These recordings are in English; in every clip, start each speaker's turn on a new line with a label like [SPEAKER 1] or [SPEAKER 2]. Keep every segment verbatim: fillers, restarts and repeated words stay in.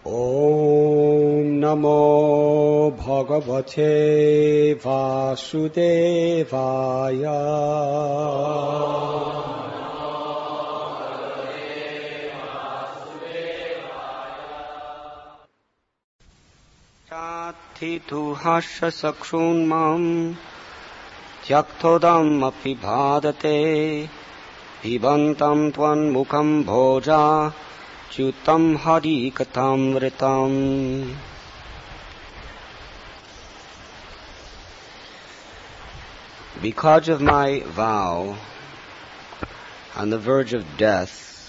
[SPEAKER 1] Om Namo Bhagavate Vasudevaya. Chatitu hasya sakshunmam tyaktodam api bhadate pibantam tvan mukham bhoja Chutam hari katamritam. Because of my vow, on the verge of death,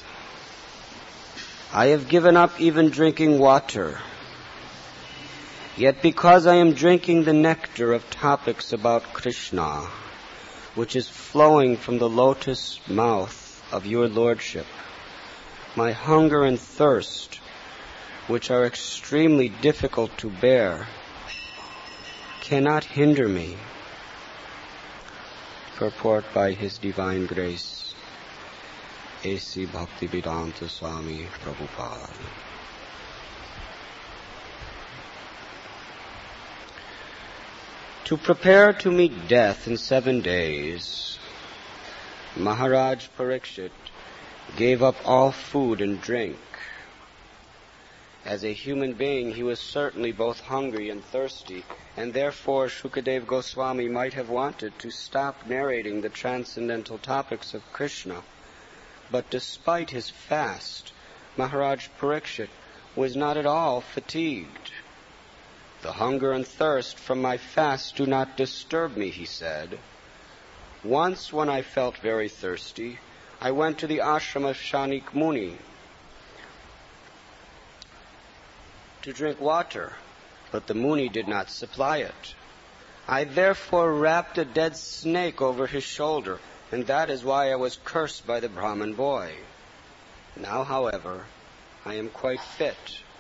[SPEAKER 1] I have given up even drinking water. Yet because I am drinking the nectar of topics about Krishna, which is flowing from the lotus mouth of your Lordship, my hunger and thirst, which are extremely difficult to bear, cannot hinder me. Purport by His Divine Grace, A C Bhaktivedanta Swami Prabhupada. To prepare to meet death in seven days, Maharaj Parikshit gave up all food and drink. As a human being, he was certainly both hungry and thirsty, and therefore Shukadeva Goswami might have wanted to stop narrating the transcendental topics of Krishna. But despite his fast, Maharaj Parikshit was not at all fatigued. The hunger and thirst from my fast do not disturb me, he said. Once when I felt very thirsty, I went to the ashram of Shanik Muni to drink water, but the Muni did not supply it. I therefore wrapped a dead snake over his shoulder, and that is why I was cursed by the Brahmin boy. Now, however, I am quite fit.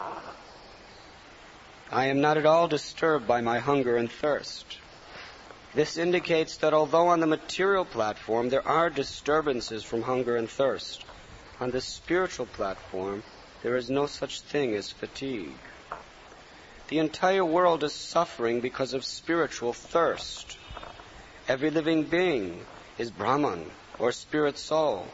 [SPEAKER 1] I am not at all disturbed by my hunger and thirst. This indicates that although on the material platform there are disturbances from hunger and thirst, on the spiritual platform there is no such thing as fatigue. The entire world is suffering because of spiritual thirst. Every living being is Brahman or spirit soul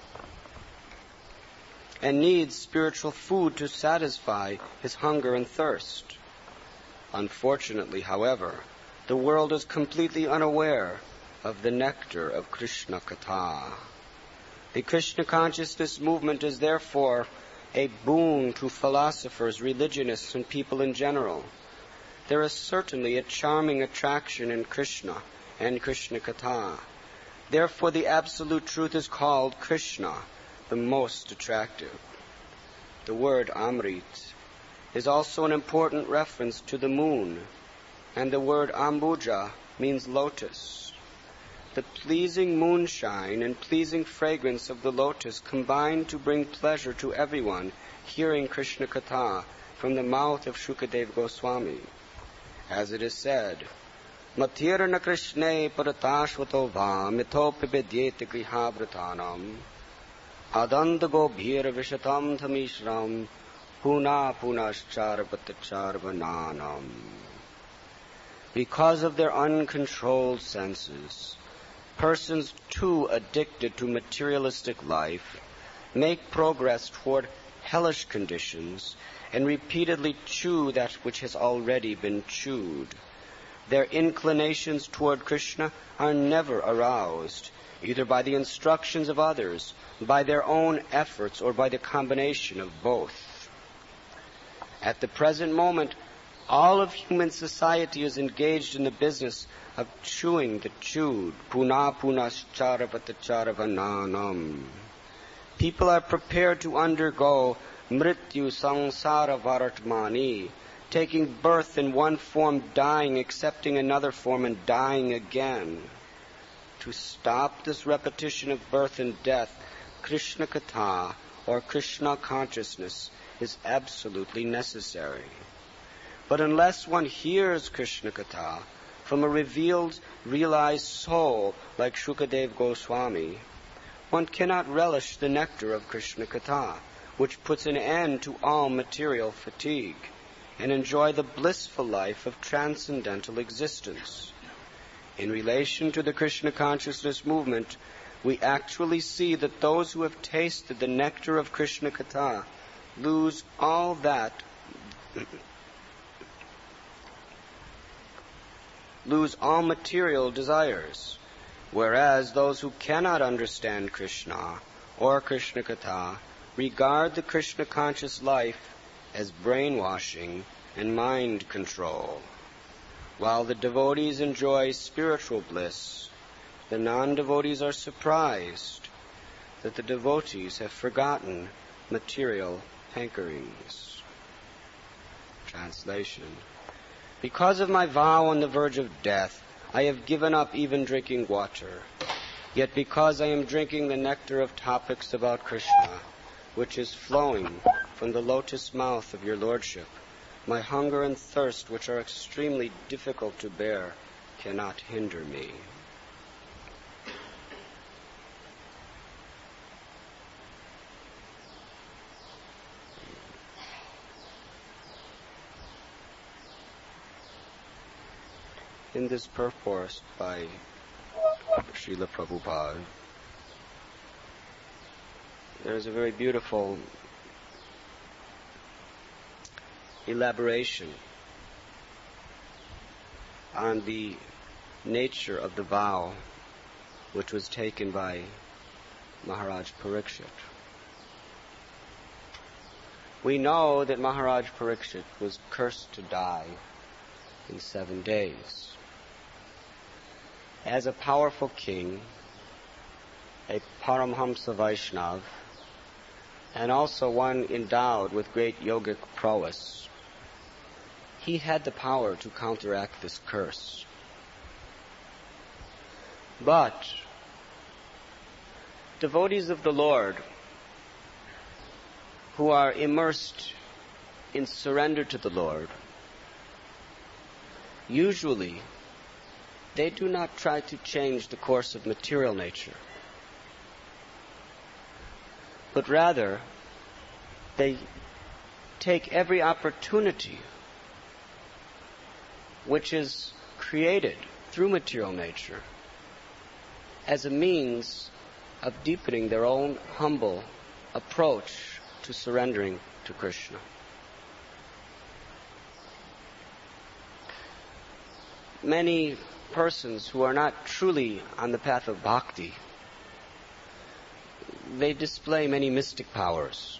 [SPEAKER 1] and needs spiritual food to satisfy his hunger and thirst. Unfortunately, however, the world is completely unaware of the nectar of Krishna Katha. The Krishna consciousness movement is therefore a boon to philosophers, religionists, and people in general. There is certainly a charming attraction in Krishna and Krishna Katha. Therefore, the absolute truth is called Krishna, the most attractive. The word Amrit is also an important reference to the moon, and the word Ambuja means lotus. The pleasing moonshine and pleasing fragrance of the lotus combine to bring pleasure to everyone hearing Krishna Katha from the mouth of Shukadeva Goswami. As it is said, Matirana Krishne paratashvato va mito pibedyete grihabratanam adandago bhira vishatam thamishram puna punashcharavatacharvananam. Because of their uncontrolled senses, persons too addicted to materialistic life make progress toward hellish conditions and repeatedly chew that which has already been chewed. Their inclinations toward Krishna are never aroused, either by the instructions of others, by their own efforts, or by the combination of both. At the present moment, all of human society is engaged in the business of chewing the chewed. Puna punashcharavatacharavananam. People are prepared to undergo mrityu samsara varatmani, taking birth in one form, dying, accepting another form, and dying again. To stop this repetition of birth and death, Krishna Katha, or Krishna consciousness, is absolutely necessary. But unless one hears Krishna Katha from a revealed, realized soul like Shukadeva Goswami, one cannot relish the nectar of Krishna Katha. which puts an end to all material fatigue, and enjoy the blissful life of transcendental existence. In relation to the Krishna consciousness movement, we actually see that those who have tasted the nectar of Krishna Katha lose all that lose all material desires, whereas those who cannot understand Krishna or Krishna Katha regard the Krishna conscious life as brainwashing and mind control. While the devotees enjoy spiritual bliss, the non-devotees are surprised that the devotees have forgotten material hankerings. Translation. Because of my vow on the verge of death, I have given up even drinking water. Yet because I am drinking the nectar of topics about Krishna, which is flowing from the lotus mouth of your Lordship, my hunger and thirst, which are extremely difficult to bear, cannot hinder me. In this purport by Srila Prabhupada, there is a very beautiful elaboration on the nature of the vow which was taken by Maharaj Parikshit. We know that Maharaj Parikshit was cursed to die in seven days. As a powerful king, a Paramhamsa Vaishnav, and also one endowed with great yogic prowess, he had the power to counteract this curse. But devotees of the Lord who are immersed in surrender to the Lord, usually they do not try to change the course of material nature, but rather they take every opportunity which is created through material nature as a means of deepening their own humble approach to surrendering to Krishna. Many persons who are not truly on the path of bhakti, they display many mystic powers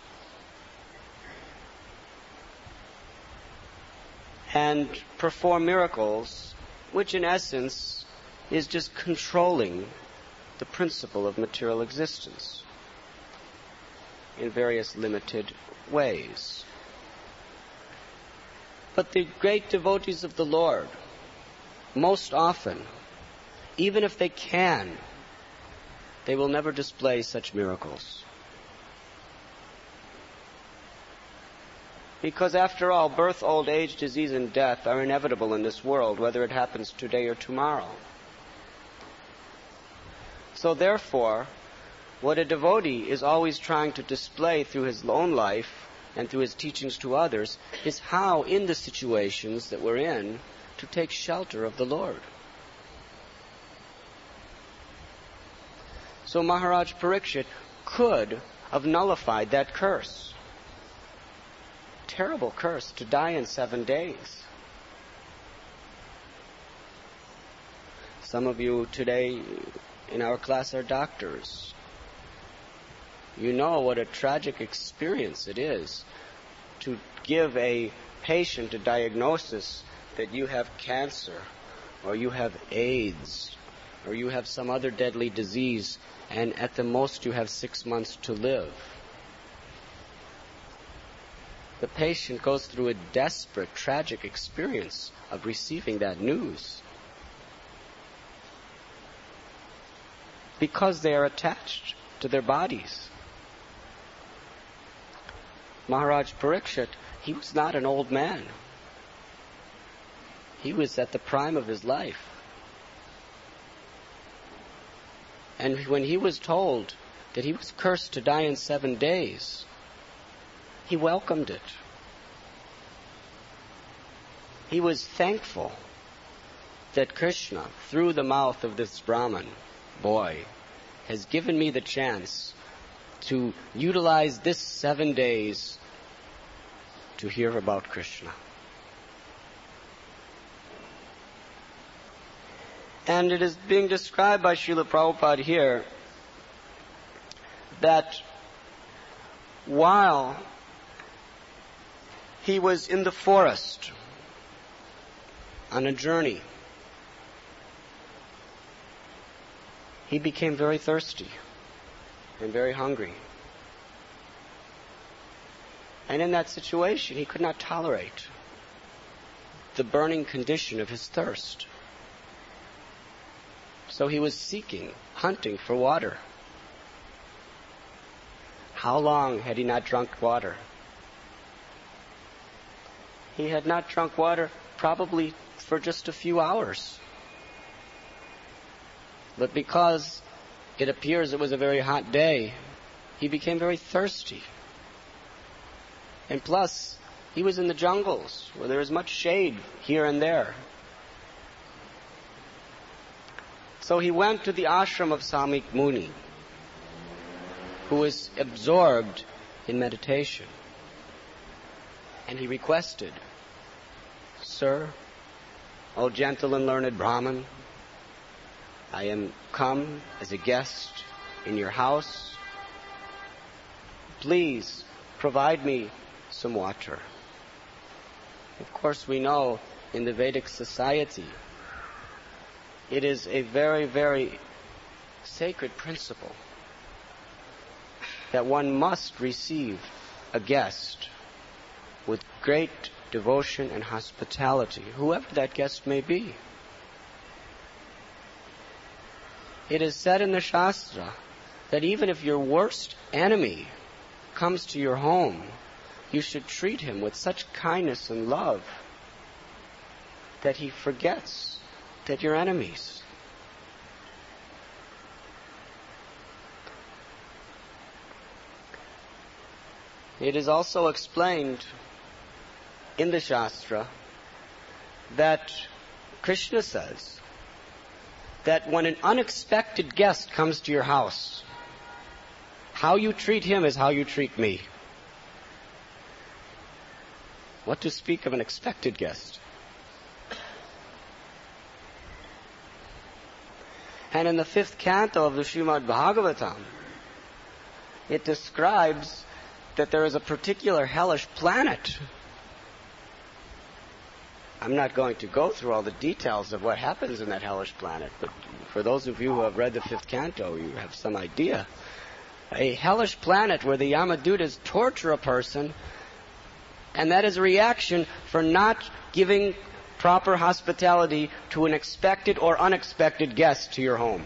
[SPEAKER 1] and perform miracles, which in essence is just controlling the principle of material existence in various limited ways. But the great devotees of the Lord, most often, even if they can, they will never display such miracles. Because after all, birth, old age, disease, and death are inevitable in this world, whether it happens today or tomorrow. So therefore, what a devotee is always trying to display through his own life and through his teachings to others is how, in the situations that we're in, to take shelter of the Lord. So Maharaj Parikshit could have nullified that curse. Terrible curse to die in seven days. Some of you today in our class are doctors. You know what a tragic experience it is to give a patient a diagnosis that you have cancer, or you have AIDS, or you have some other deadly disease, and at the most you have six months to live. The patient goes through a desperate, tragic experience of receiving that news because they are attached to their bodies. Maharaj Parikshit, he was not an old man. He was at the prime of his life. And when he was told that he was cursed to die in seven days, he welcomed it. He was thankful that Krishna, through the mouth of this Brahmin boy, has given me the chance to utilize this seven days to hear about Krishna. And it is being described by Srila Prabhupada here that while he was in the forest on a journey, he became very thirsty and very hungry. And in that situation, he could not tolerate the burning condition of his thirst. So he was seeking, hunting for water. How long had he not drunk water? He had not drunk water probably for just a few hours. But because it appears it was a very hot day, he became very thirsty. And plus, he was in the jungles where there is much shade here and there. So he went to the ashram of Samik Muni, who was absorbed in meditation. And he requested, "Sir, O gentle and learned Brahmin, I am come as a guest in your house. Please provide me some water." Of course, we know in the Vedic society, it is a very, very sacred principle that one must receive a guest with great devotion and hospitality, whoever that guest may be. It is said in the Shastra that even if your worst enemy comes to your home, you should treat him with such kindness and love that he forgets that you're enemies. It is also explained in the Shastra that Krishna says that when an unexpected guest comes to your house, how you treat him is how you treat me. What to speak of an expected guest? And in the fifth canto of the Srimad Bhagavatam, it describes that there is a particular hellish planet. I'm not going to go through all the details of what happens in that hellish planet, but for those of you who have read the fifth canto, you have some idea. A hellish planet where the Yamadutas torture a person, and that is a reaction for not giving proper hospitality to an expected or unexpected guest to your home.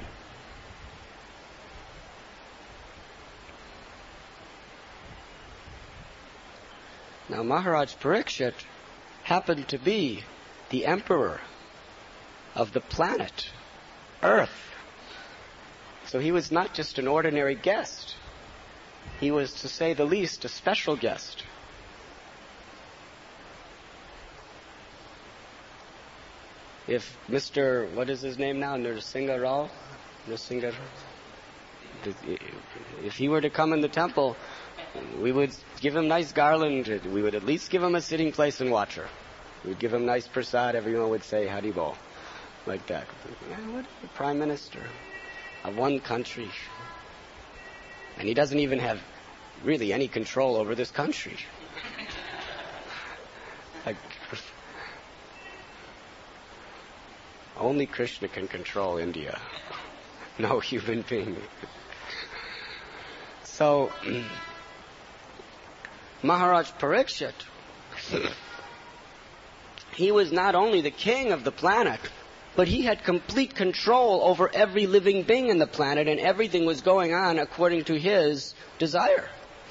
[SPEAKER 1] Now, Maharaj Parikshit happened to be the emperor of the planet Earth. So he was not just an ordinary guest. He was, to say the least, a special guest. If Mister what is his name now, Nrsimha Rao, Nrsimha, if he were to come in the temple, we would give him nice garland. We would at least give him a sitting place and watcher. We'd give him nice prasad. Everyone would say Haribol, like that. What the prime minister of one country, and he doesn't even have really any control over this country. Like, only Krishna can control India. No human being. So, Maharaj Parikshit, he was not only the king of the planet, but he had complete control over every living being in the planet, and everything was going on according to his desire.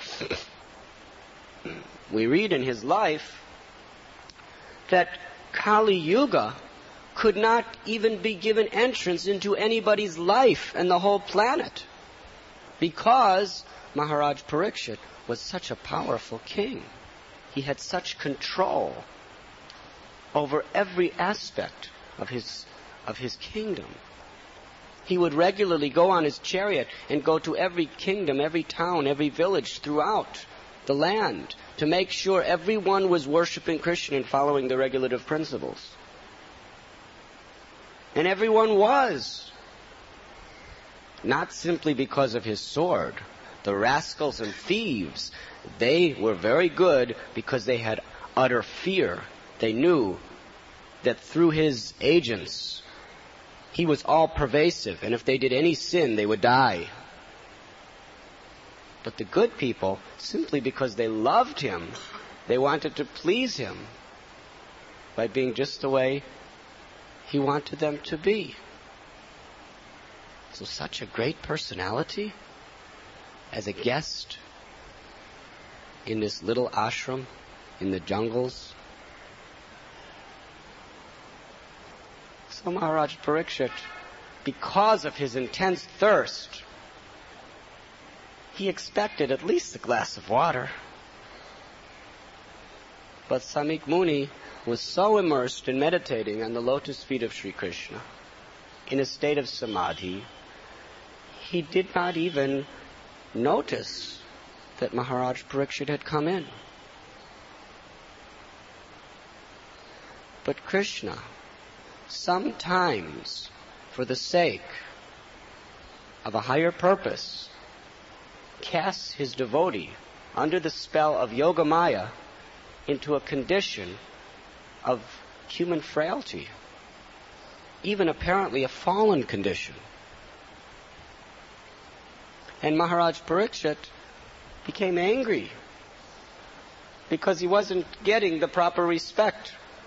[SPEAKER 1] We read in his life that Kali Yuga could not even be given entrance into anybody's life and the whole planet, because Maharaj Parikshit was such a powerful king. He had such control over every aspect of his, of his kingdom. He would regularly go on his chariot and go to every kingdom, every town, every village throughout the land to make sure everyone was worshiping Krishna and following the regulative principles. And everyone was. Not simply because of his sword. The rascals and thieves, they were very good because they had utter fear. They knew that through his agents, he was all-pervasive, and if they did any sin, they would die. But the good people, simply because they loved him, they wanted to please him by being just the way he wanted them to be. So such a great personality as a guest in this little ashram in the jungles. So Maharaj Parikshit, because of his intense thirst, he expected at least a glass of water. But Samik Muni was so immersed in meditating on the lotus feet of Sri Krishna, in a state of samadhi, he did not even notice that Maharaj Parikshit had come in. But Krishna, sometimes, for the sake of a higher purpose, casts his devotee under the spell of Yogamaya into a condition of human frailty, even apparently a fallen condition. And Maharaj Parikshit became angry because he wasn't getting the proper respect.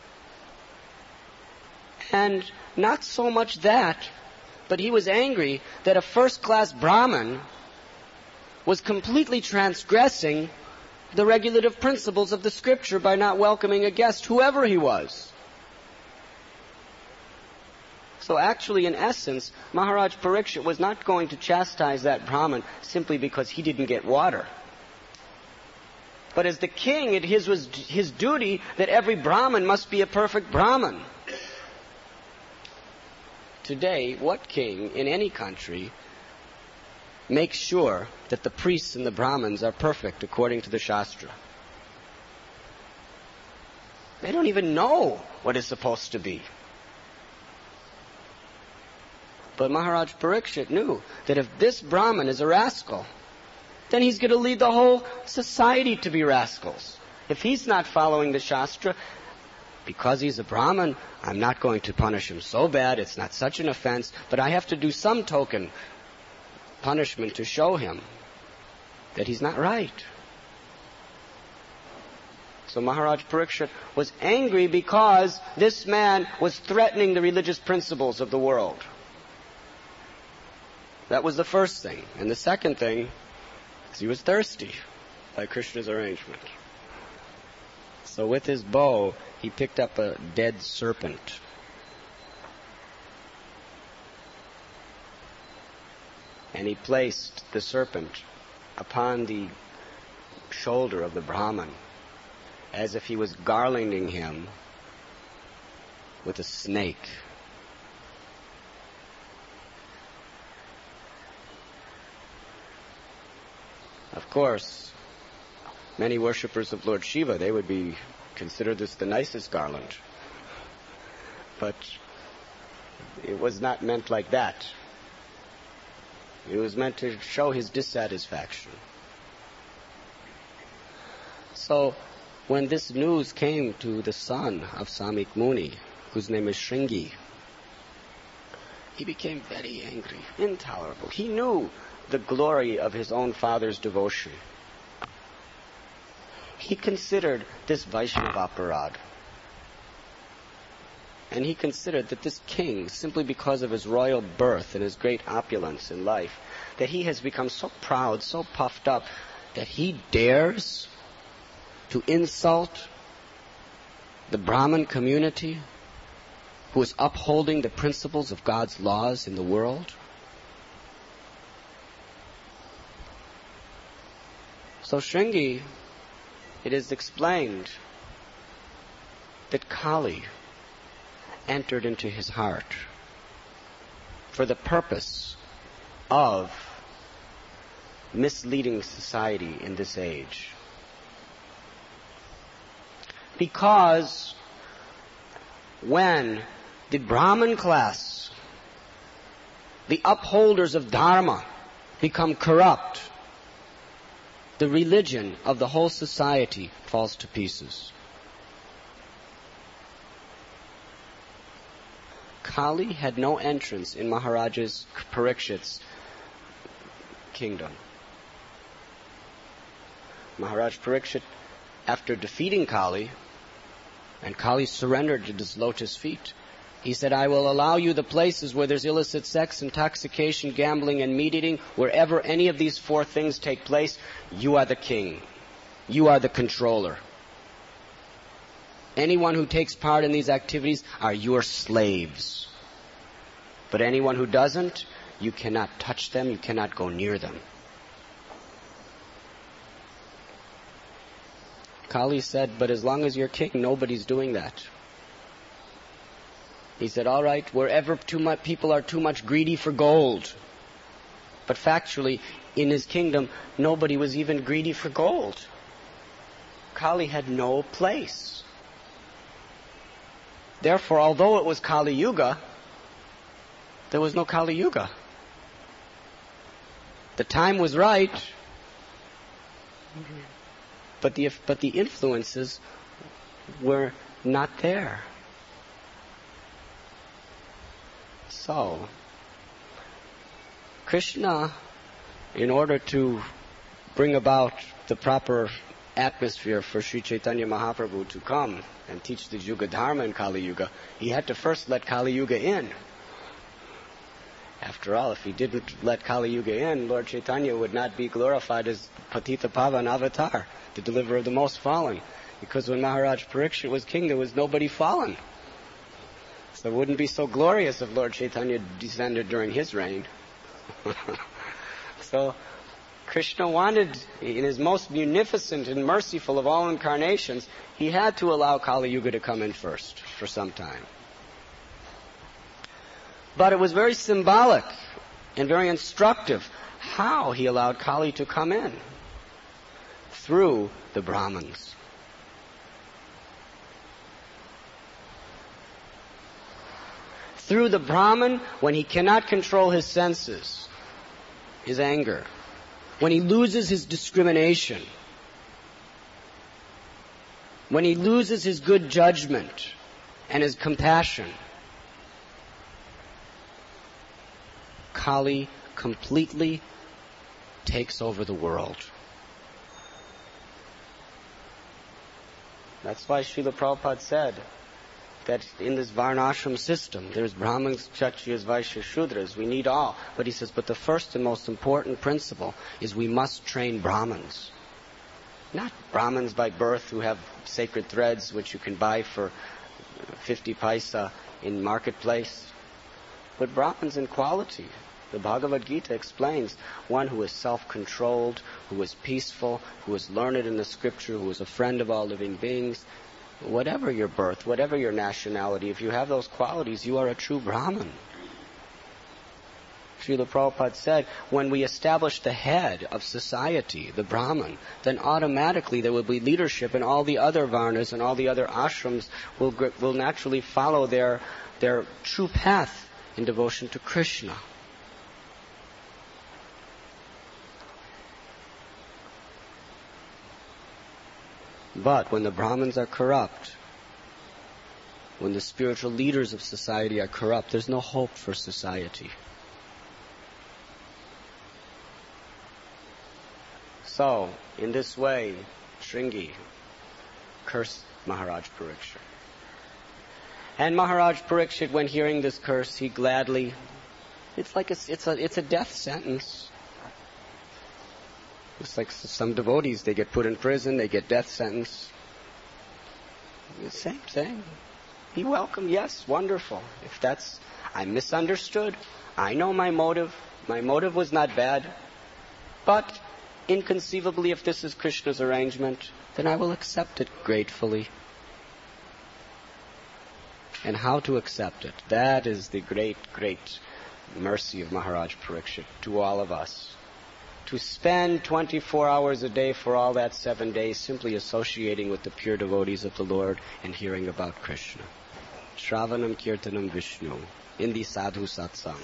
[SPEAKER 1] And not so much that, but he was angry that a first-class Brahmin was completely transgressing the regulative principles of the scripture by not welcoming a guest, whoever he was. So actually, in essence, Maharaj Parikshit was not going to chastise that Brahmin simply because he didn't get water. But as the king, it his, was his duty that every Brahmin must be a perfect Brahmin. Today, what king in any country makes sure that the priests and the Brahmins are perfect according to the Shastra? They don't even know what is supposed to be. But Maharaj Parikshit knew that if this Brahmin is a rascal, then he's going to lead the whole society to be rascals. If he's not following the Shastra, because he's a Brahmin, I'm not going to punish him so bad, it's not such an offense, but I have to do some token punishment to show him that he's not right. So Maharaj Parikshit was angry because this man was threatening the religious principles of the world. That was the first thing. And the second thing is he was thirsty by Krishna's arrangement. So with his bow, he picked up a dead serpent. And he placed the serpent upon the shoulder of the Brahmin, as if he was garlanding him with a snake. Of course, many worshippers of Lord Shiva, they would be consider this the nicest garland. But it was not meant like that. It was meant to show his dissatisfaction. So, when this news came to the son of Samik Muni, whose name is Shringi, he became very angry, intolerable. He knew the glory of his own father's devotion. He considered this Vaishnava aparad. And he considered that this king, simply because of his royal birth and his great opulence in life, that he has become so proud, so puffed up, that he dares to insult the Brahmin community who is upholding the principles of God's laws in the world. So Shringi, it is explained that Kali entered into his heart for the purpose of misleading society in this age. Because when the Brahmin class, the upholders of Dharma, become corrupt, the religion of the whole society falls to pieces. Kali had no entrance in Maharaja's Parikshit's kingdom. Maharaj Parikshit, after defeating Kali, and Kali surrendered at his lotus feet, he said, I will allow you the places where there's illicit sex, intoxication, gambling, and meat eating. Wherever any of these four things take place, you are the king. You are the controller. Anyone who takes part in these activities are your slaves. But anyone who doesn't, you cannot touch them, you cannot go near them. Kali said, but as long as you're king, nobody's doing that. He said, all right, wherever too much people are too much greedy for gold. But factually, in his kingdom, nobody was even greedy for gold. Kali had no place. Therefore, although it was Kali Yuga, there was no Kali Yuga. The time was right, but the but the influences were not there. So, Krishna, in order to bring about the proper atmosphere for Sri Chaitanya Mahaprabhu to come and teach the Yuga Dharma in Kali Yuga, he had to first let Kali Yuga in. After all, if he didn't let Kali Yuga in, Lord Chaitanya would not be glorified as Patita Pavan Avatar, the deliverer of the most fallen. Because when Maharaj Parikshit was king, there was nobody fallen. So it wouldn't be so glorious if Lord Chaitanya descended during his reign. So Krishna wanted, in his most munificent and merciful of all incarnations, he had to allow Kali Yuga to come in first for some time. But it was very symbolic and very instructive how he allowed Kali to come in. Through the Brahmins. Through the Brahmin, when he cannot control his senses, his anger, when he loses his discrimination, when he loses his good judgment and his compassion, Kali completely takes over the world. That's why Srila Prabhupada said that in this Varnashram system, there's Brahmins, Kshatriyas, Vaishyas, Shudras. We need all. But he says, but the first and most important principle is we must train Brahmins. Not Brahmins by birth who have sacred threads which you can buy for fifty paisa in marketplace, but Brahmins in quality. The Bhagavad Gita explains one who is self-controlled, who is peaceful, who is learned in the scripture, who is a friend of all living beings. Whatever your birth, whatever your nationality, if you have those qualities, you are a true Brahmin. Srila Prabhupada said, when we establish the head of society, the Brahmin, then automatically there will be leadership, and all the other Varnas and all the other ashrams will, will naturally follow their, their true path in devotion to Krishna. But when the Brahmins are corrupt, when the spiritual leaders of society are corrupt, there's no hope for society. So, in this way, Shringi cursed Maharaj Parikshit. And Maharaj Parikshit, when hearing this curse, he gladly, it's like a, it's a, it's a death sentence. It's like some devotees, they get put in prison, they get death sentence. The same thing. He welcomed, yes, wonderful. If that's, I misunderstood. I know my motive. My motive was not bad. But inconceivably, if this is Krishna's arrangement, then I will accept it gratefully. And how to accept it, that is the great, great mercy of Maharaj Parikshit to all of us. To spend twenty-four hours a day for all that seven days simply associating with the pure devotees of the Lord and hearing about Krishna. Shravanam Kirtanam Vishnu, in the sadhu satsang.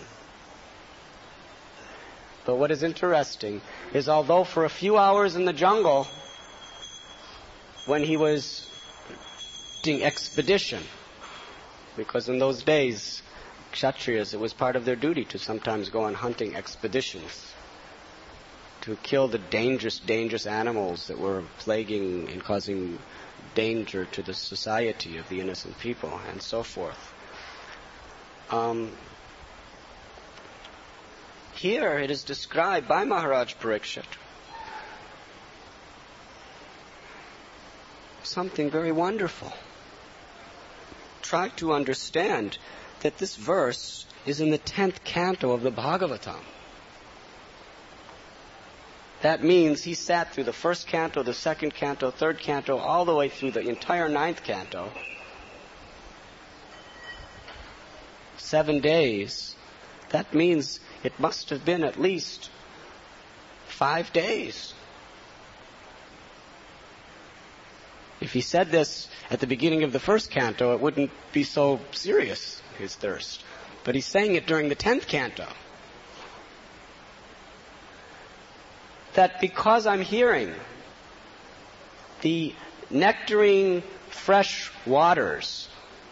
[SPEAKER 1] But what is interesting is, although for a few hours in the jungle, when he was doing expedition, because in those days, Kshatriyas, it was part of their duty to sometimes go on hunting expeditions to kill the dangerous, dangerous animals that were plaguing and causing danger to the society of the innocent people, and so forth. Um, here it is described by Maharaj Parikshit something very wonderful. Try to understand that this verse is in the tenth canto of the Bhagavatam. That means he sat through the first canto, the second canto, third canto, all the way through the entire ninth canto. Seven days. That means it must have been at least five days. If he said this at the beginning of the first canto, it wouldn't be so serious, his thirst. But he's saying it during the tenth canto. That because I'm hearing the nectaring fresh waters,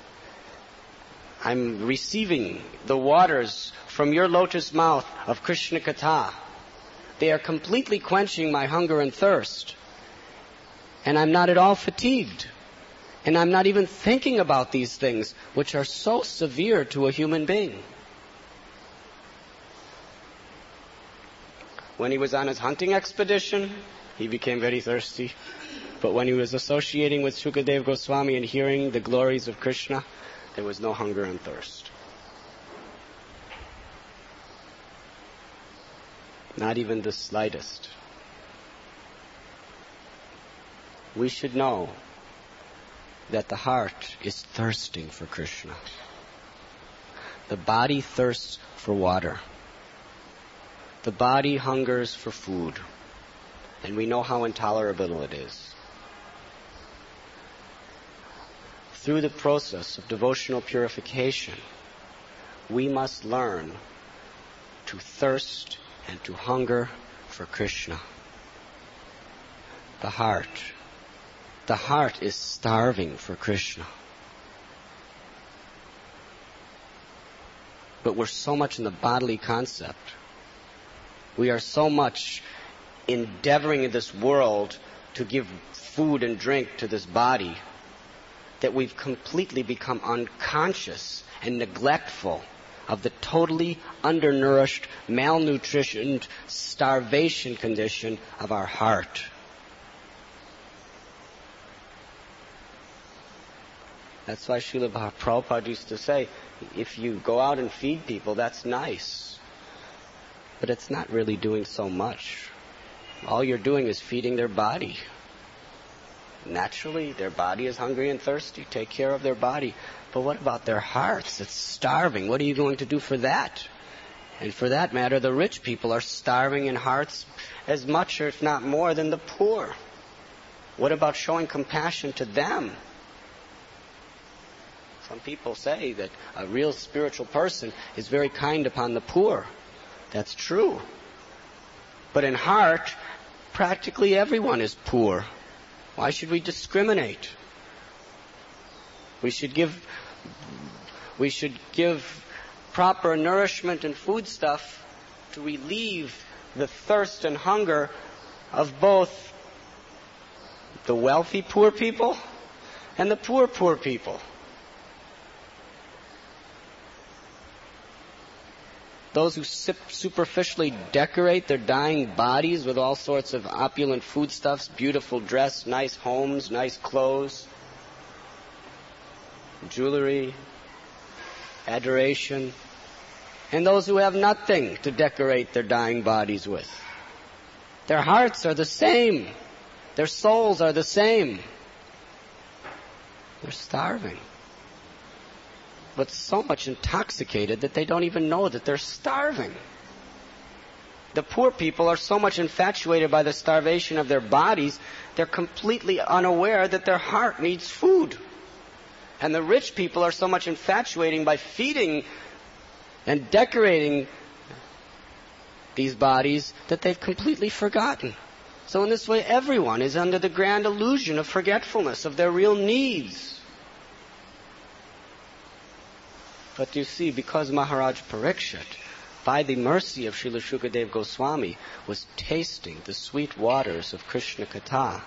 [SPEAKER 1] I'm receiving the waters from your lotus mouth of Krishna Katha. They are completely quenching my hunger and thirst. And I'm not at all fatigued. And I'm not even thinking about these things, which are so severe to a human being. When he was on his hunting expedition, he became very thirsty. But when he was associating with Shukadev Goswami and hearing the glories of Krishna, there was no hunger and thirst. Not even the slightest. We should know that the heart is thirsting for Krishna. The body thirsts for water. The body hungers for food. And we know how intolerable it is. Through the process of devotional purification, we must learn to thirst and to hunger for Krishna. The heart. The heart is starving for Krishna. But we're so much in the bodily concept. We are so much endeavoring in this world to give food and drink to this body that we've completely become unconscious and neglectful of the totally undernourished, malnutritioned, starvation condition of our heart. That's why Srila Prabhupada used to say, if you go out and feed people, that's nice. But it's not really doing so much. All you're doing is feeding their body. Naturally, their body is hungry and thirsty. Take care of their body. But what about their hearts? It's starving. What are you going to do for that? And for that matter, the rich people are starving in hearts as much, or if not more, than the poor. What about showing compassion to them? Some people say that a real spiritual person is very kind upon the poor. That's true. But in heart, practically everyone is poor. Why should we discriminate? We should give we should give proper nourishment and foodstuff to relieve the thirst and hunger of both the wealthy poor people and the poor poor people. Those who superficially decorate their dying bodies with all sorts of opulent foodstuffs, beautiful dress, nice homes, nice clothes, jewelry, adoration, and those who have nothing to decorate their dying bodies with. Their hearts are the same. Their souls are the same. They're starving. But so much intoxicated that they don't even know that they're starving. The poor people are so much infatuated by the starvation of their bodies, they're completely unaware that their heart needs food. And the rich people are so much infatuating by feeding and decorating these bodies that they've completely forgotten. So in this way, everyone is under the grand illusion of forgetfulness of their real needs. But you see, because Maharaj Parikshit, by the mercy of Srila Shukadev Goswami, was tasting the sweet waters of Krishna Katha,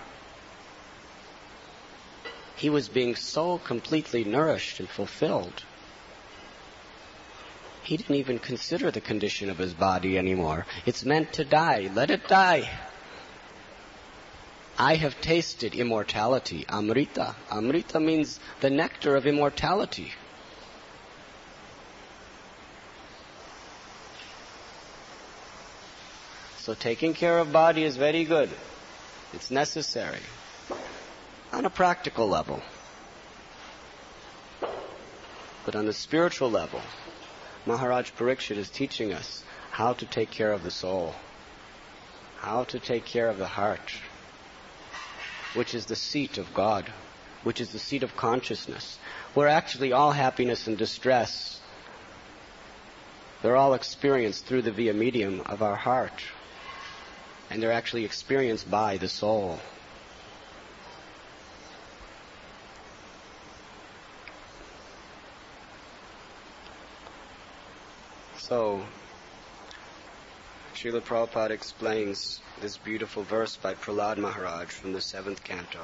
[SPEAKER 1] he was being so completely nourished and fulfilled. He didn't even consider the condition of his body anymore. It's meant to die. Let it die. I have tasted immortality. Amrita. Amrita means the nectar of immortality. So taking care of body is very good. It's necessary. On a practical level. But on the spiritual level, Maharaj Parikshit is teaching us how to take care of the soul, how to take care of the heart, which is the seat of God, which is the seat of consciousness, where actually all happiness and distress, they're all experienced through the via medium of our heart, and they're actually experienced by the soul. So, Srila Prabhupada explains this beautiful verse by Prahlad Maharaj from the seventh canto,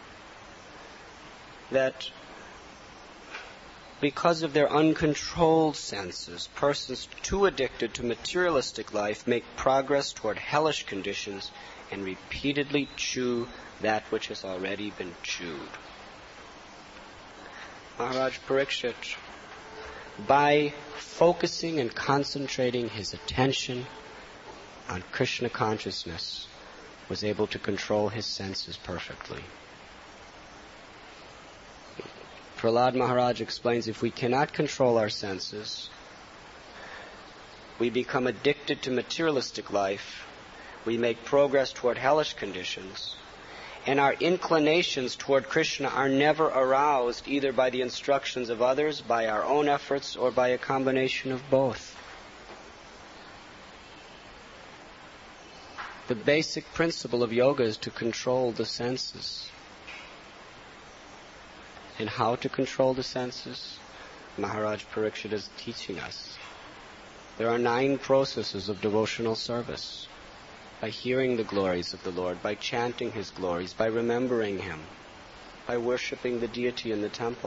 [SPEAKER 1] that because of their uncontrolled senses, persons too addicted to materialistic life make progress toward hellish conditions and repeatedly chew that which has already been chewed. Maharaj Parikshit, by focusing and concentrating his attention on Krishna consciousness, was able to control his senses perfectly. Prahlad Maharaj explains, if we cannot control our senses, we become addicted to materialistic life, we make progress toward hellish conditions, and our inclinations toward Krishna are never aroused either by the instructions of others, by our own efforts, or by a combination of both. The basic principle of yoga is to control the senses. And how to control the senses? Maharaj Parikshit is teaching us. There are nine processes of devotional service. By hearing the glories of the Lord, by chanting His glories, by remembering Him, by worshipping the deity in the temple,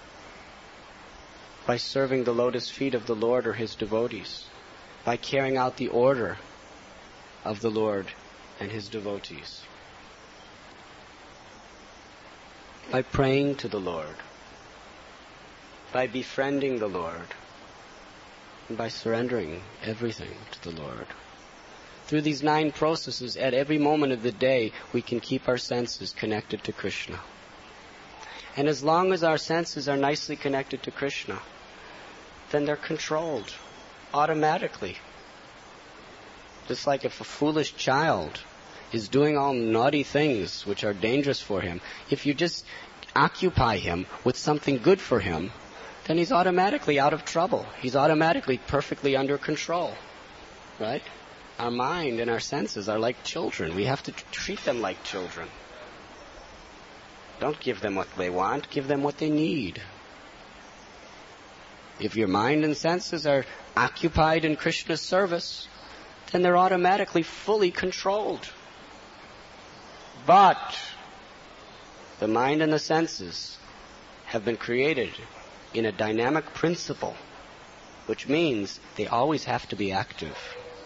[SPEAKER 1] by serving the lotus feet of the Lord or His devotees, by carrying out the order of the Lord and His devotees, by praying to the Lord, by befriending the Lord, and by surrendering everything to the Lord. Through these nine processes, at every moment of the day, we can keep our senses connected to Krishna. And as long as our senses are nicely connected to Krishna, then they're controlled automatically. Just like if a foolish child is doing all naughty things which are dangerous for him, if you just occupy him with something good for him, then he's automatically out of trouble. He's automatically perfectly under control. Right? Our mind and our senses are like children. We have to t- treat them like children. Don't give them what they want, give them what they need. If your mind and senses are occupied in Krishna's service, then they're automatically fully controlled. But the mind and the senses have been created in a dynamic principle, which means they always have to be active.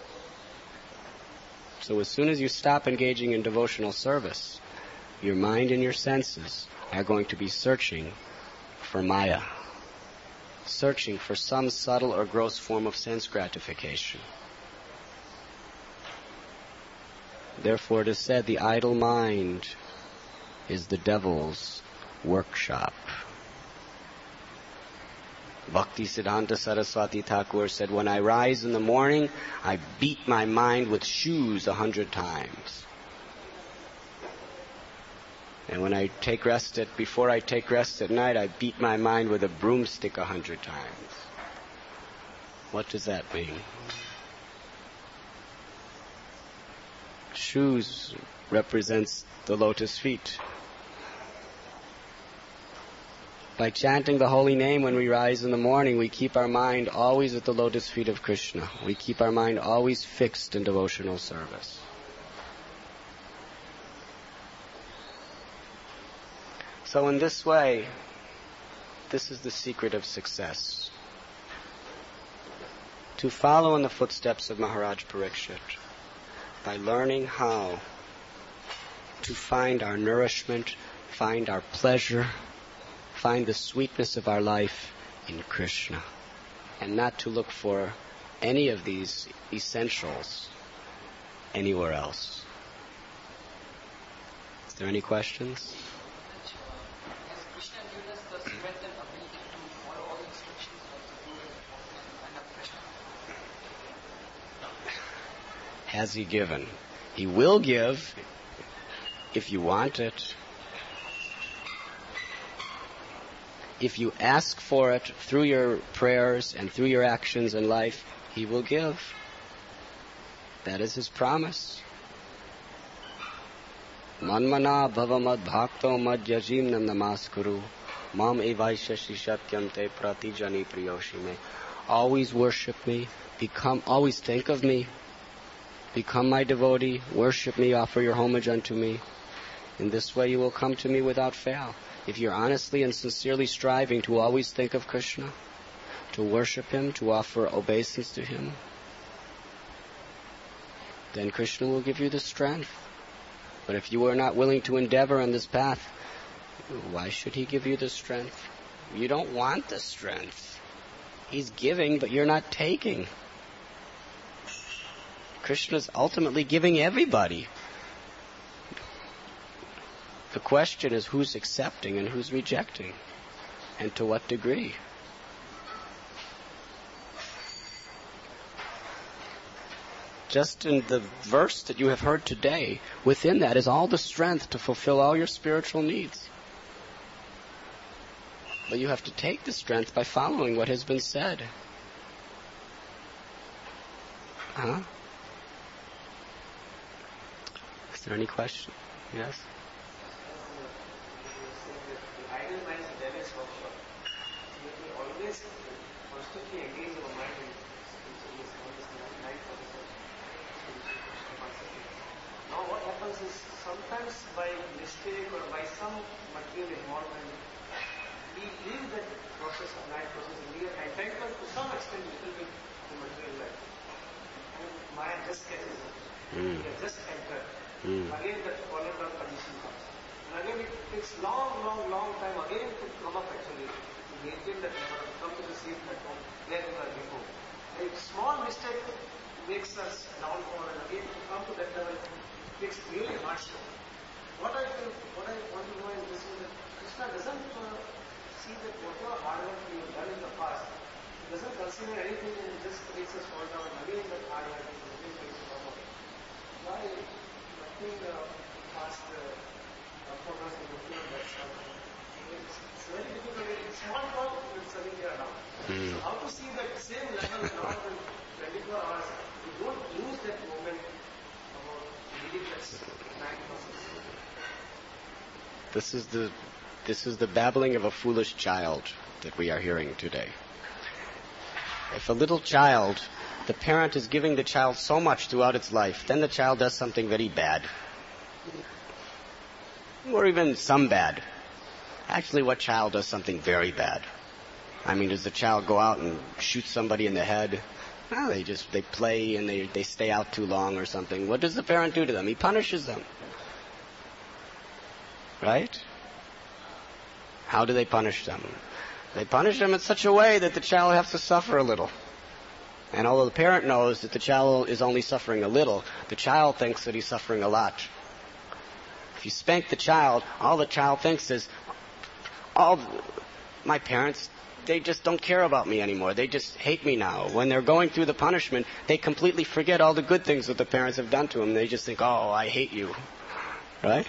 [SPEAKER 1] So as soon as you stop engaging in devotional service, your mind and your senses are going to be searching for Maya, searching for some subtle or gross form of sense gratification. Therefore it is said, the idle mind is the devil's workshop. Bhakti Siddhanta Saraswati Thakur said, when I rise in the morning, I beat my mind with shoes a hundred times. And when I take rest at, before I take rest at night, I beat my mind with a broomstick a hundred times. What does that mean? Shoes represents the lotus feet. By chanting the holy name when we rise in the morning, we keep our mind always at the lotus feet of Krishna. We keep our mind always fixed in devotional service. So in this way, this is the secret of success. To follow in the footsteps of Maharaj Parikshit by learning how to find our nourishment, find our pleasure, find the sweetness of our life in Krishna, and not to look for any of these essentials anywhere else. Is there any questions? Has he given? He will give if you want it. If you ask for it through your prayers and through your actions in life, he will give. That is his promise. Manmana bhavamad bhakto mad yajim namaskuru mam evaishashi shatyante pratijani priyoshime. Always worship me, become, always think of me, become my devotee, worship me, offer your homage unto me. In this way you will come to me without fail. If you're honestly and sincerely striving to always think of Krishna, to worship him, to offer obeisance to him, then Krishna will give you the strength. But if you are not willing to endeavor on this path, why should he give you the strength? You don't want the strength. He's giving, but you're not taking. Krishna's ultimately giving everybody. The question is who's accepting and who's rejecting, and to what degree. Just in the verse that you have heard today, within that is all the strength to fulfill all your spiritual needs. But you have to take the strength by following what has been said. Huh? Is there any question? Yes?
[SPEAKER 2] The idle mind is the devil's workshop. We will always constantly engage our mind in this night for the Now what happens is sometimes by mistake or by some material involvement, we leave that process of night process and we are entangled to some extent little bit to material life. And Maya just catches us. Mm. We have just entered. Mm. Again that fallen down condition comes. And again it takes long, long, long time again to come up actually, to maintain that level, to come to the same platform where we were before. A small mistake makes us downfall, and again to come to that level takes really much. What I feel, what I want to know is this is that Krishna doesn't uh, see that whatever hard work we have done in the past, he doesn't consider anything and it just makes us fall down and again that hard work is again makes us fall down. Why nothing uh, past uh, progress in the field that stuff? It's, it's very difficult. It's small talk with suddenly around. Mm. So how to see that same level now in twenty-four hours, we don't lose that moment about leading that night process.
[SPEAKER 1] This is the this is the babbling of a foolish child that we are hearing today. If a little child, the parent is giving the child so much throughout its life, then the child does something very bad. Or even some bad. Actually, what child does something very bad? I mean, does the child go out and shoot somebody in the head? No, they just, they play and they, they stay out too long or something. What does the parent do to them? He punishes them. Right? How do they punish them? They punish them in such a way that the child has to suffer a little. And although the parent knows that the child is only suffering a little, the child thinks that he's suffering a lot. If you spank the child, all the child thinks is, all my parents, they just don't care about me anymore. They just hate me now. When they're going through the punishment, they completely forget all the good things that the parents have done to them. They just think, oh, I hate you. Right?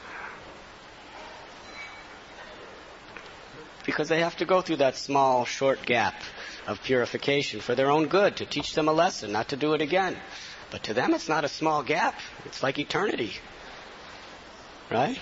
[SPEAKER 1] Because they have to go through that small, short gap of purification for their own good, to teach them a lesson, not to do it again. But to them, it's not a small gap. It's like eternity. Right?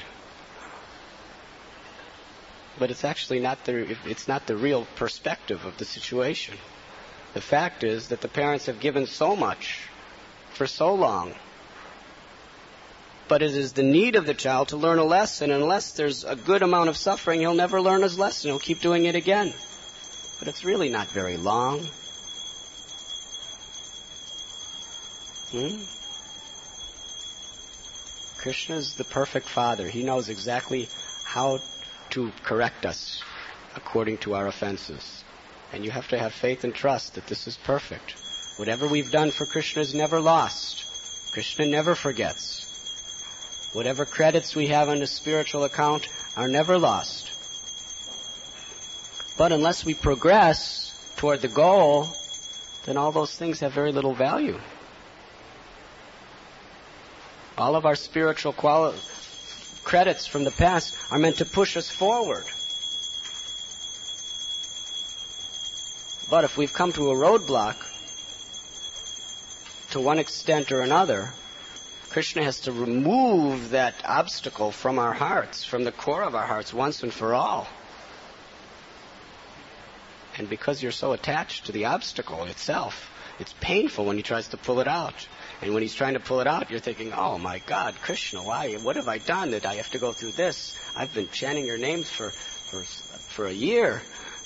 [SPEAKER 1] But it's actually not the, it's not the real perspective of the situation. The fact is that the parents have given so much for so long. But it is the need of the child to learn a lesson. Unless there's a good amount of suffering, he'll never learn his lesson. He'll keep doing it again. But it's really not very long. Hmm? Krishna is the perfect father. He knows exactly how to correct us according to our offenses. And you have to have faith and trust that this is perfect. Whatever we've done for Krishna is never lost. Krishna never forgets. Whatever credits we have on the spiritual account are never lost. But unless we progress toward the goal, then all those things have very little value. All of our spiritual quali- credits from the past are meant to push us forward. But if we've come to a roadblock, to one extent or another, Krishna has to remove that obstacle from our hearts, from the core of our hearts, once and for all. And because you're so attached to the obstacle itself, it's painful when he tries to pull it out. And when he's trying to pull it out, you're thinking, oh my God, Krishna, why? What have I done that I have to go through this? I've been chanting your names for, for, for a year.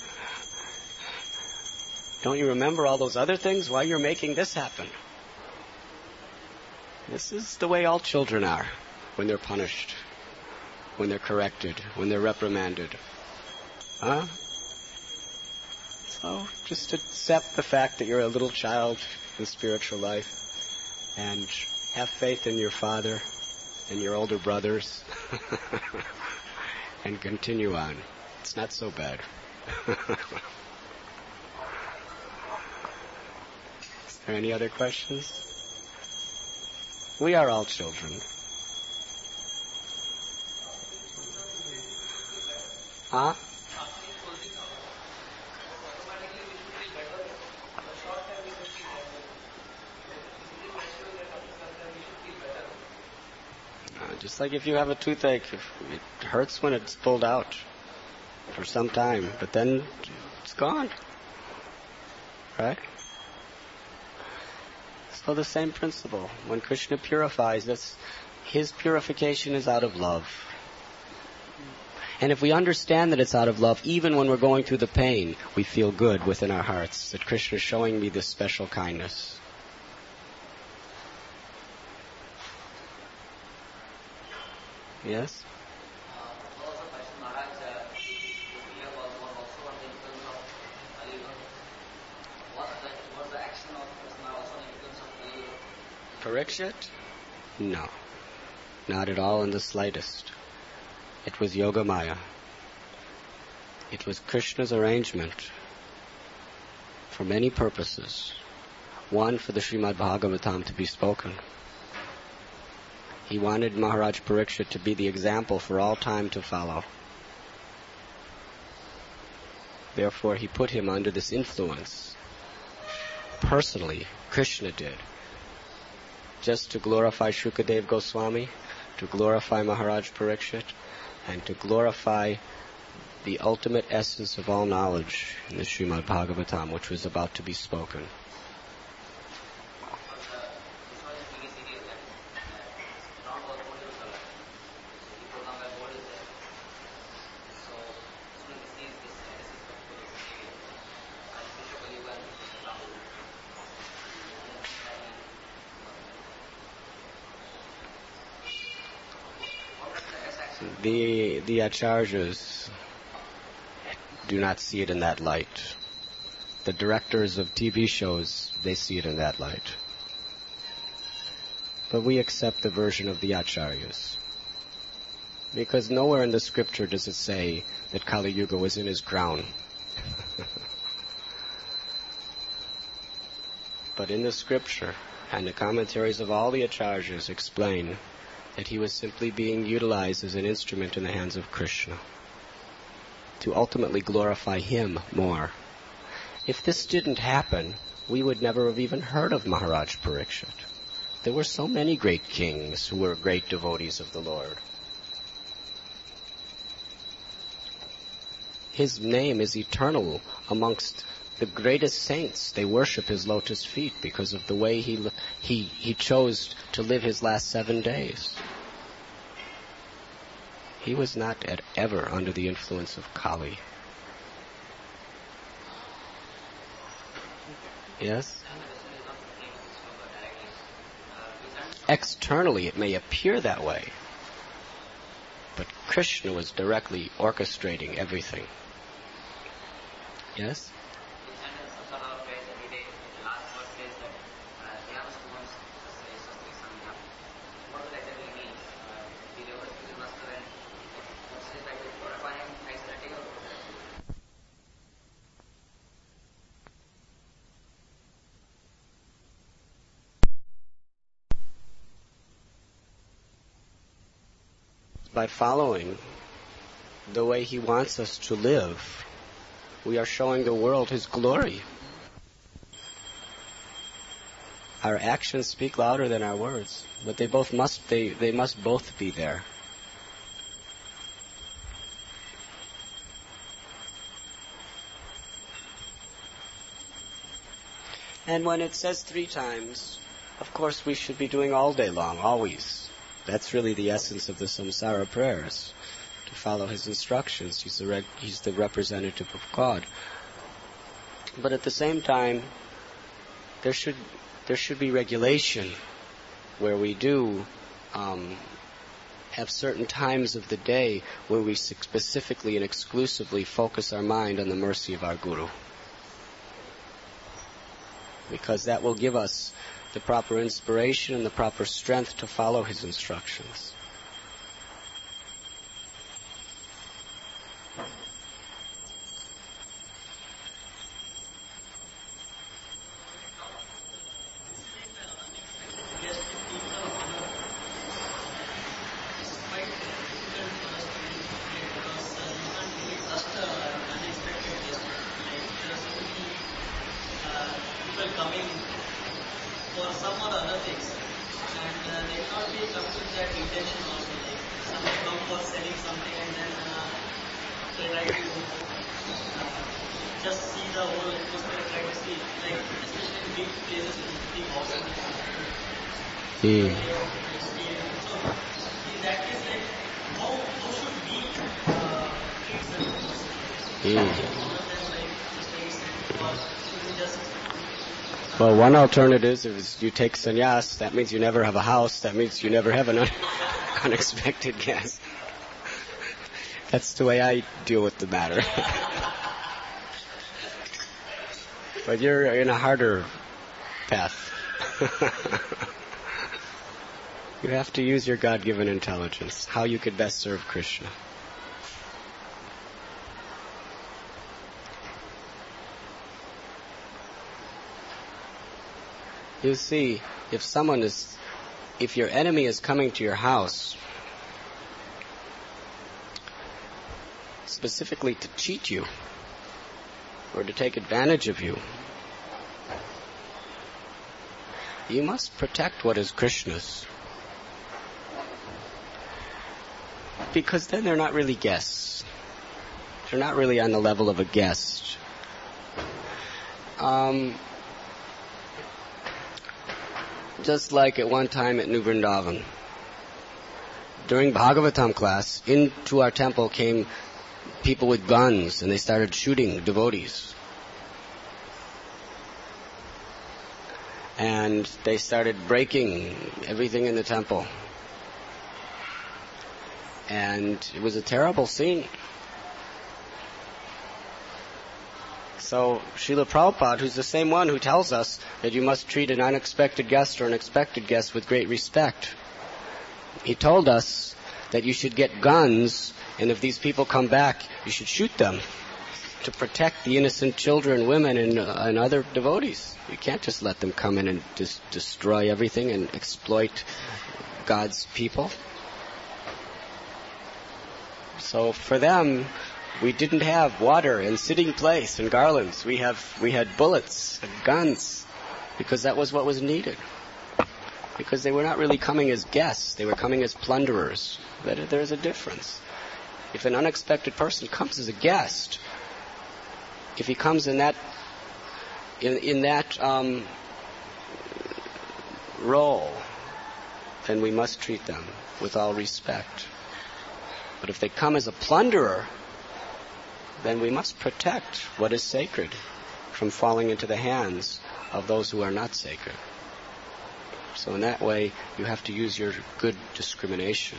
[SPEAKER 1] Don't you remember all those other things? Why you're making this happen? This is the way all children are when they're punished, when they're corrected, when they're reprimanded. Huh? So just accept the fact that you're a little child in spiritual life and have faith in your father and your older brothers and continue on. It's not so bad. Is there any other questions? We are all children. Huh? Uh, just like if you have a toothache, if it hurts when it's pulled out for some time, but then it's gone. Right? So the same principle. When Krishna purifies us, his purification is out of love. And if we understand that it's out of love, even when we're going through the pain, we feel good within our hearts that Krishna is showing me this special kindness. Yes? Parikshit? No. Not at all in the slightest. It was Yogamaya. It was Krishna's arrangement for many purposes. One, for the Srimad Bhagavatam to be spoken. He wanted Maharaj Parikshit to be the example for all time to follow. Therefore, he put him under this influence. Personally, Krishna did. Just to glorify Shukadev Goswami, to glorify Maharaj Parikshit, and to glorify the ultimate essence of all knowledge in the Srimad Bhagavatam, which was about to be spoken. The the acharyas do not see it in that light. the directors of T V shows, they see it in that light. But we accept the version of the Acharyas. Because nowhere in the scripture does it say that Kali Yuga was in his crown. But in the scripture, and the commentaries of all the Acharyas explain that he was simply being utilized as an instrument in the hands of Krishna to ultimately glorify him more. If this didn't happen, we would never have even heard of Maharaj Parikshit. There were so many great kings who were great devotees of the Lord. His name is eternal amongst the greatest saints. They worship his lotus feet because of the way he he he chose to live his last seven days. He was not at ever under the influence of Kali. Yes? Externally it may appear that way, but Krishna was directly orchestrating everything. Yes? By following the way he wants us to live, we are showing the world his glory. Our actions speak louder than our words, but they both must they, they must both be there. And when it says three times, of course we should be doing all day long, always. That's really the essence of the samsara prayers, to follow his instructions. He's the, reg- he's the representative of God. But at the same time, there should there should be regulation where we do um, have certain times of the day where we specifically and exclusively focus our mind on the mercy of our Guru. Because that will give us the proper inspiration and the proper strength to follow his instructions. Mm. Mm. Well, one alternative is you take sannyas. That means you never have a house. That means you never have an un- unexpected guest. That's the way I deal with the matter. But you're in a harder path. You have to use your God-given intelligence, how you could best serve Krishna. You see, if someone is, if your enemy is coming to your house specifically to cheat you or to take advantage of you, you must protect what is Krishna's. Because then they're not really guests. They're not really on the level of a guest. Um, just like at one time at New Vrindavan, during Bhagavatam class, into our temple came people with guns and they started shooting devotees. And they started breaking everything in the temple. And it was a terrible scene. So Srila Prabhupada, who's the same one who tells us that you must treat an unexpected guest or an expected guest with great respect, he told us that you should get guns, and if these people come back, you should shoot them to protect the innocent children, women, and, uh, and other devotees. You can't just let them come in and dis- destroy everything and exploit God's people. So for them, we didn't have water and sitting place and garlands. We have we had bullets and guns, because that was what was needed. Because they were not really coming as guests; they were coming as plunderers. But there is a difference. If an unexpected person comes as a guest, if he comes in that in in that um, role, then we must treat them with all respect. But if they come as a plunderer, then we must protect what is sacred from falling into the hands of those who are not sacred. So in that way, you have to use your good discrimination.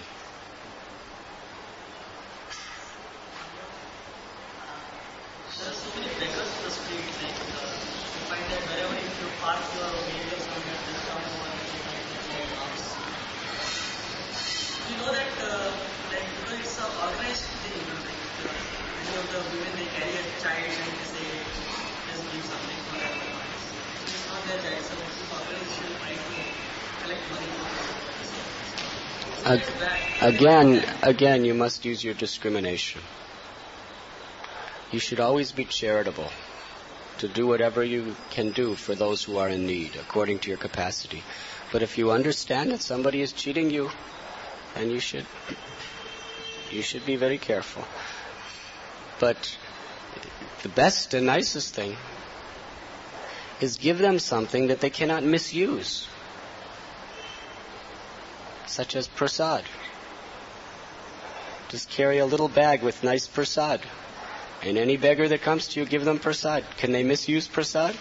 [SPEAKER 1] Again, again, you must use your discrimination. You should always be charitable, to do whatever you can do for those who are in need, according to your capacity. But if you understand that somebody is cheating you, then you should, you should be very careful. But the best and nicest thing is give them something that they cannot misuse, such as prasad. Just carry a little bag with nice prasad. And any beggar that comes to you, give them prasad. Can they misuse prasad?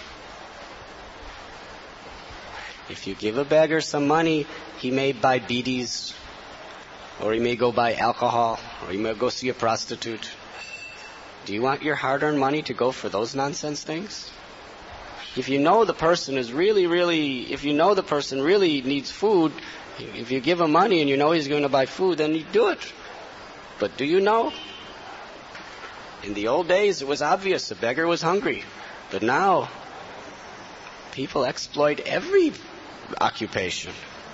[SPEAKER 1] If you give a beggar some money, he may buy beedies, or he may go buy alcohol, or he may go see a prostitute. Do you want your hard-earned money to go for those nonsense things? If you know the person is really, really, if you know the person really needs food, if you give him money and you know he's going to buy food, then you do it. But do you know? In the old days, it was obvious. The beggar was hungry. But now, people exploit every occupation.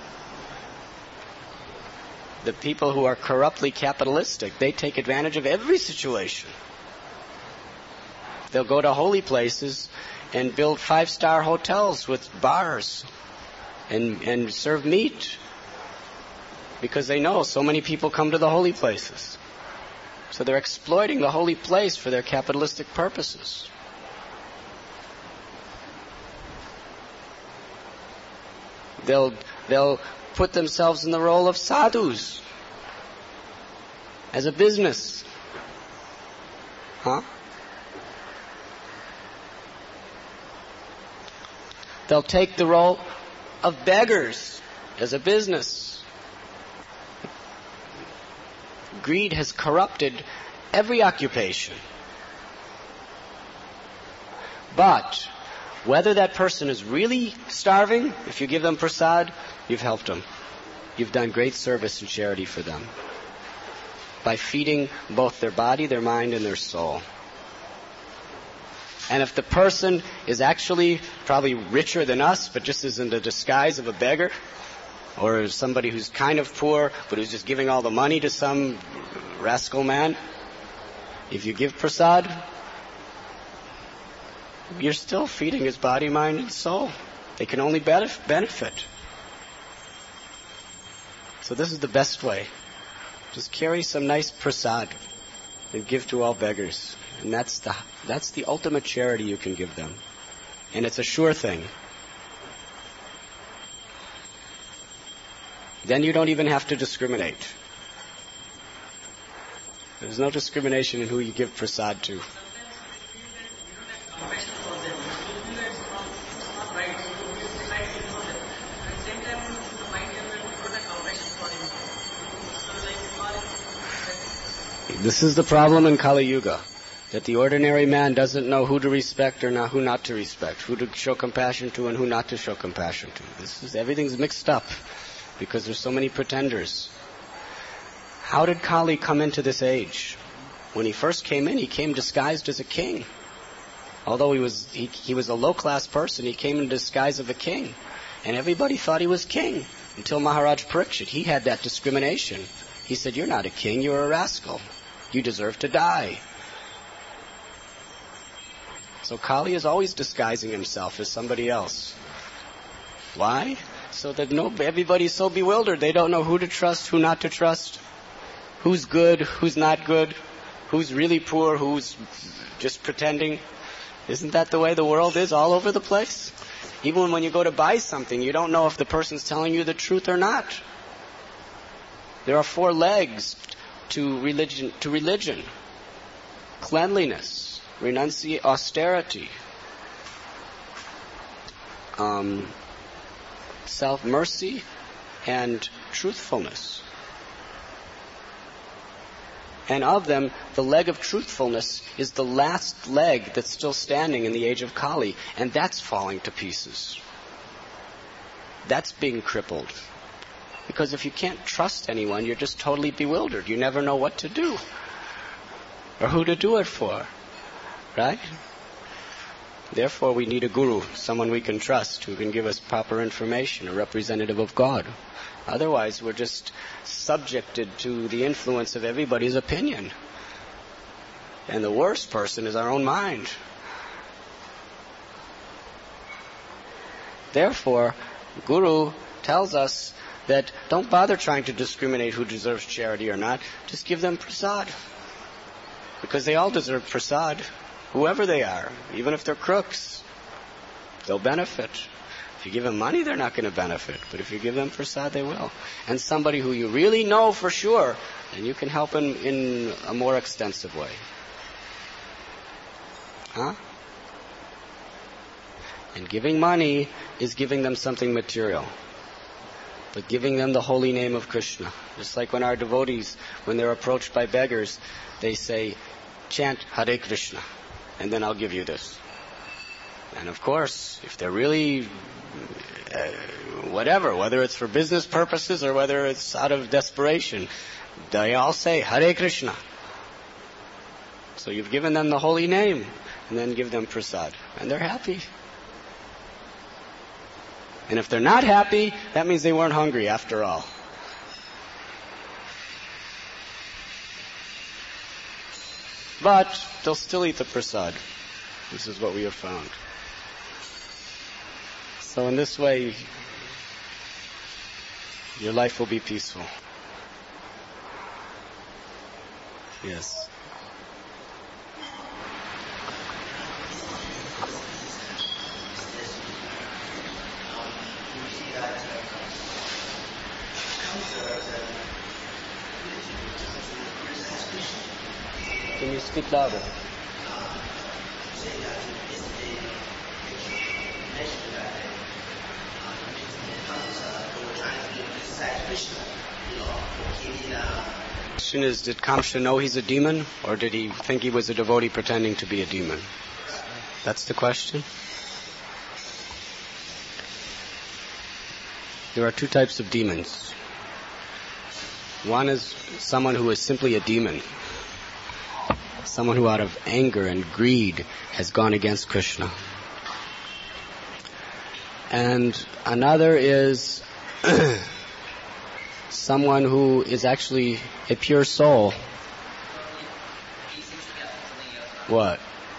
[SPEAKER 1] The people who are corruptly capitalistic, they take advantage of every situation. They'll go to holy places and build five-star hotels with bars and, and serve meat, because they know so many people come to the holy places. So they're exploiting the holy place for their capitalistic purposes. They'll, they'll put themselves in the role of sadhus as a business. Huh? They'll take the role of beggars as a business. Greed has corrupted every occupation. But whether that person is really starving, if you give them prasad, you've helped them. You've done great service and charity for them by feeding both their body, their mind, and their soul. And if the person is actually probably richer than us, but just is in the disguise of a beggar, or somebody who's kind of poor, but who's just giving all the money to some rascal man, if you give prasad, you're still feeding his body, mind, and soul. They can only benefit. So this is the best way. Just carry some nice prasad and give to all beggars. And that's the that's the ultimate charity you can give them. And it's a sure thing. Then you don't even have to discriminate. There's no discrimination in who you give prasad to. This is the problem in Kali Yuga. that the ordinary man doesn't know who to respect or not, who not to respect, who to show compassion to and who not to show compassion to. This is, everything's mixed up because there's so many pretenders. How did Kali come into this age? When he first came in, he came disguised as a king. Although he was he, he was a low-class person, he came in disguise of a king. And everybody thought he was king until Maharaj Parikshit. He had that discrimination. He said, "You're not a king, you're a rascal. You deserve to die." So Kali is always disguising himself as somebody else. Why? So that no, everybody's so bewildered. They don't know who to trust, who not to trust, who's good, who's not good, who's really poor, who's just pretending. Isn't that the way the world is all over the place? Even when you go to buy something, you don't know if the person's telling you the truth or not. There are four legs to religion, to religion. Cleanliness, renunciation, austerity, um, self-mercy, and truthfulness. And of them, the leg of truthfulness is the last leg that's still standing in the age of Kali, and that's falling to pieces. That's being crippled. Because if you can't trust anyone, you're just totally bewildered. You never know what to do or who to do it for, right? Therefore, we need a guru, someone we can trust, who can give us proper information, a representative of God. Otherwise, we're just subjected to the influence of everybody's opinion. And the worst person is our own mind. Therefore, Guru tells us that don't bother trying to discriminate who deserves charity or not. Just give them prasad. Because they all deserve prasad, whoever they are, even if they're crooks. They'll benefit. If you give them money, they're not going to benefit. But if you give them prasad, they will. And somebody who you really know for sure, then you can help in, in a more extensive way. Huh? And giving money is giving them something material. But giving them the holy name of Krishna. Just like when our devotees, when they're approached by beggars, they say, chant Hare Krishna, and then I'll give you this. And of course, if they're really, uh, whatever, whether it's for business purposes or whether it's out of desperation, they all say Hare Krishna. So you've given them the holy name, and then give them prasad. And they're happy. And if they're not happy, that means they weren't hungry after all. But they'll still eat the prasad. This is what we have found. So in this way, your life will be peaceful. Yes. Can you speak louder? The question is, did Kamsa know he's a demon, or did he think he was a devotee pretending to be a demon? That's the question. There are two types of demons. One is someone who is simply a demon. Someone who out of anger and greed has gone against Krishna. And another is someone who is actually a pure soul. What?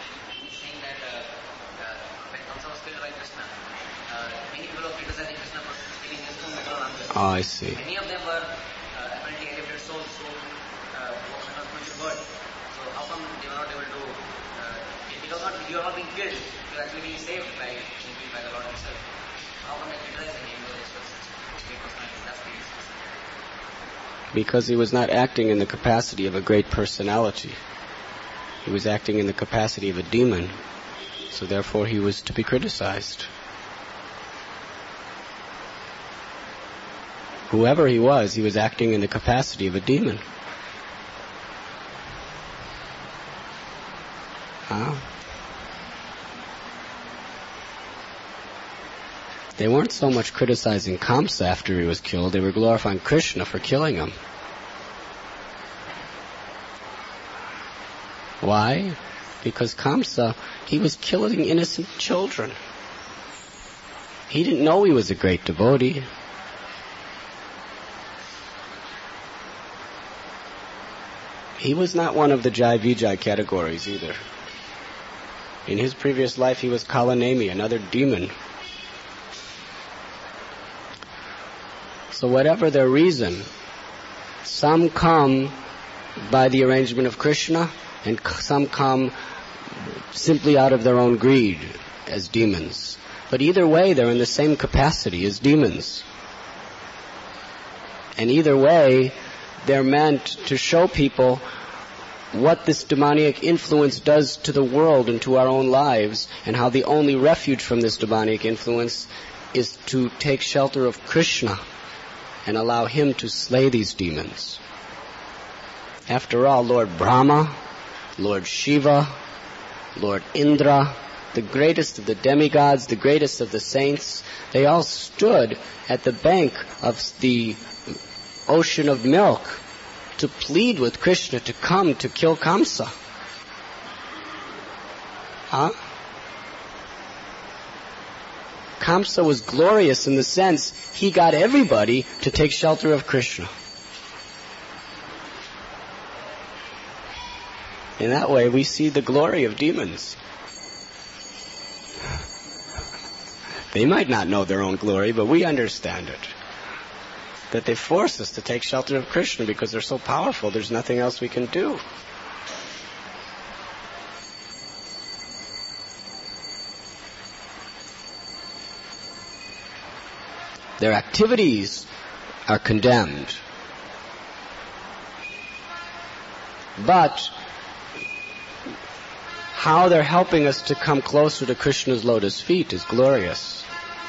[SPEAKER 1] Oh, I see.
[SPEAKER 3] Many of them were uh, apparently elevated souls who uh, were not going to God. So how come they were not able to? Uh, it was not you are not being killed. You are actually being saved by by the Lord Himself. How come they criticized him?
[SPEAKER 1] Because he was not acting in the capacity of a great personality. He was acting in the capacity of a demon. So therefore he was to be criticized. Whoever he was, he was acting in the capacity of a demon. Huh? They weren't so much criticizing Kamsa after he was killed, they were glorifying Krishna for killing him. Why? Because Kamsa, he was killing innocent children. He didn't know he was a great devotee. He was not one of the Jai Vijay categories either. In his previous life he was Kalanemi, another demon. So whatever their reason, some come by the arrangement of Krishna, and some come simply out of their own greed as demons. But either way, they're in the same capacity as demons. And either way, they're meant to show people what this demoniac influence does to the world and to our own lives, and how the only refuge from this demoniac influence is to take shelter of Krishna and allow him to slay these demons. After all, Lord Brahma, Lord Shiva, Lord Indra, the greatest of the demigods, the greatest of the saints, they all stood at the bank of the ocean of milk to plead with Krishna to come to kill Kamsa. Huh? Kamsa was glorious in the sense he got everybody to take shelter of Krishna. In that way, we see the glory of demons. They might not know their own glory, but we understand it. That they force us to take shelter of Krishna because they're so powerful, there's nothing else we can do. Their activities are condemned. But how they're helping us to come closer to Krishna's lotus feet is glorious.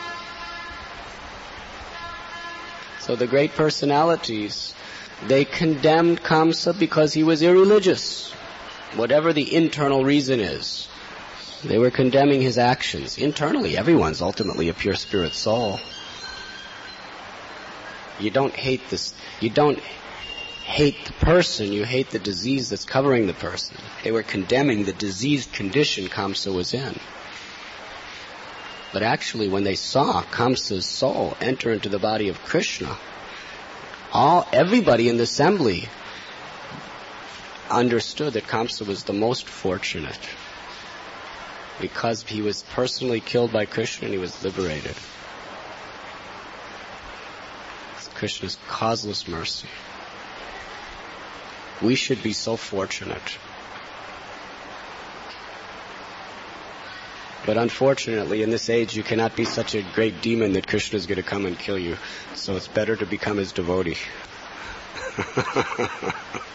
[SPEAKER 1] So the great personalities, they condemned Kamsa because he was irreligious. Whatever the internal reason is, they were condemning his actions. Internally, everyone's ultimately a pure spirit soul. You don't hate this, you don't hate the person, you hate the disease that's covering the person. They were condemning the diseased condition Kamsa was in. But actually, when they saw Kamsa's soul enter into the body of Krishna, all everybody in the assembly understood that Kamsa was the most fortunate because he was personally killed by Krishna and he was liberated. It's Krishna's causeless mercy. We should be so fortunate. But unfortunately, in this age, you cannot be such a great demon that Krishna is going to come and kill you. So it's better to become his devotee.